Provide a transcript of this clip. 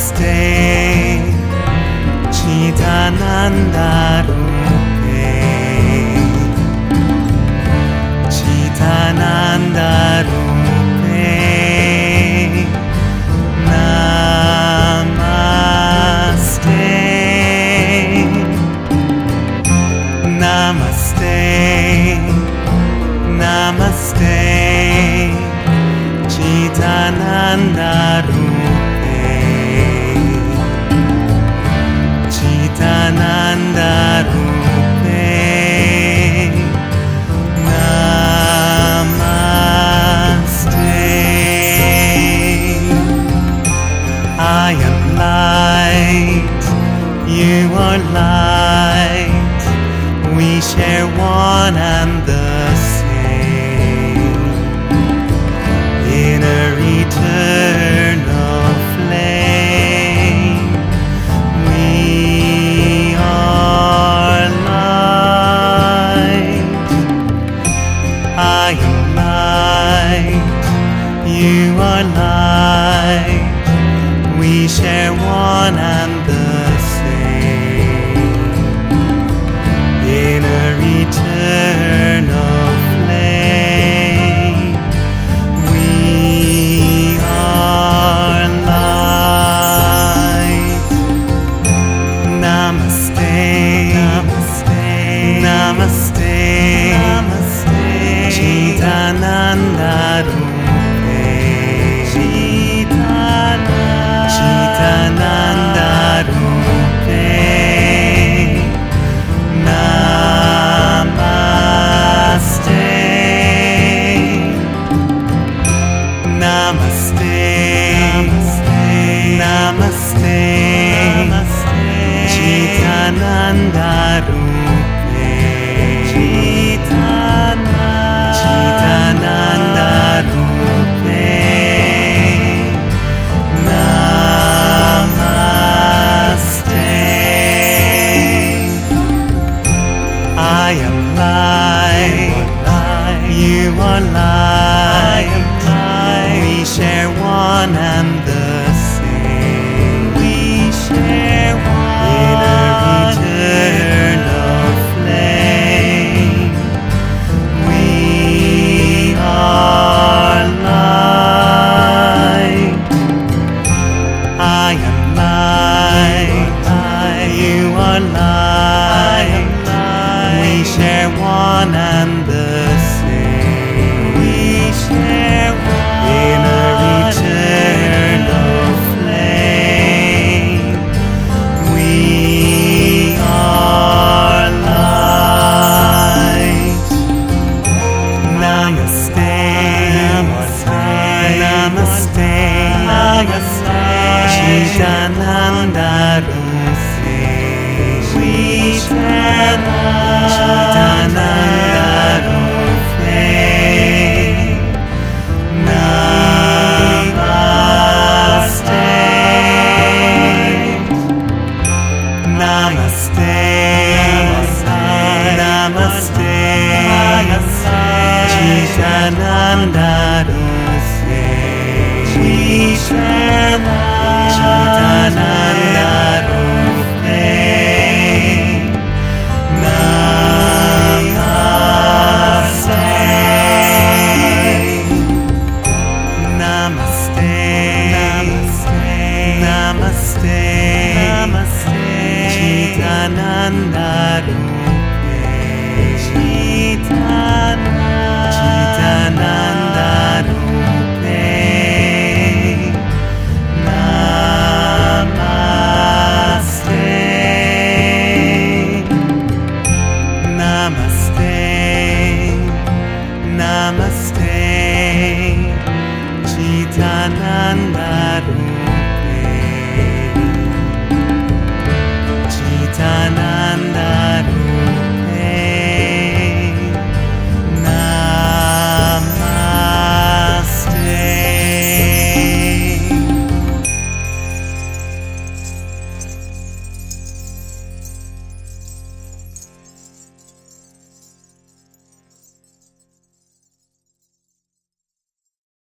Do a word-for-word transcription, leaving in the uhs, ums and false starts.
Namaste, Chidananda Rupe, Chidananda Rupe, Namaste, Namaste, Namaste, Chidananda Rupe, Chidananda Rupe, Namaste. I am light, you are light, we share one and the same inner eternal flame. We are light. I am light, you are light, we share one and the same inner eternal flame. We are light. Namaste, Namaste, Namaste, Namaste, Chidananda Rupe, Chidananda Rupe, Namaste, Namaste, Namaste, Namaste, Chidananda Rupe, Chidananda Rupe, Namaste. I am light, you are light, we share one and the same. We share one inner eternal flame. We are light. I am light, you are light, we share one and the same. We share one inner eternal flame. We are light. Namaste, Namaste, Namaste, Chidananda Rupe, Chidananda Rupe, Namaste, Namaste, Namaste, Chidananda Rupe, Chidananda Rupe, Namaste, Namaste, Namaste, Namaste, Chidananda Rupe, Chidananda Rupe, Namaste, Namaste, Namaste, Chidananda Rupe, Chidananda